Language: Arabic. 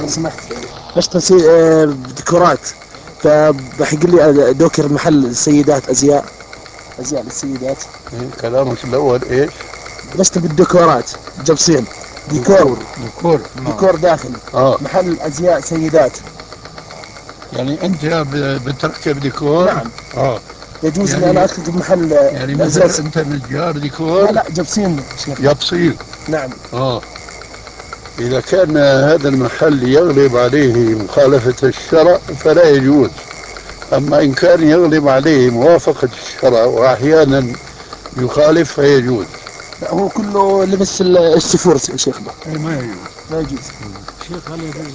لو سمحت اشتري ديكورات، فبحق لي دوكر محل سيدات ازياء للسيدات. كلامك الاول ايش؟ بشتري بالديكورات جبسين ديكور. ديكور داخلي. محل ازياء سيدات. يعني انت بتركب ديكور؟ نعم. اه. يجوز يعني اني انا ادخل محل يعني ازياء؟ مثلا انت نجار ديكور؟ لا جبسين شيخ. يبصير. نعم. اه. اذا كان هذا المحل يغلب عليه مخالفة الشرع فلا يجوز، اما ان كان يغلب عليه موافقة الشرع واحيانا يخالف فيجوز. لا هو كله لبس السفور يا شيخنا. اي ما يجوز. ما يجوز. شيخ هل يجوز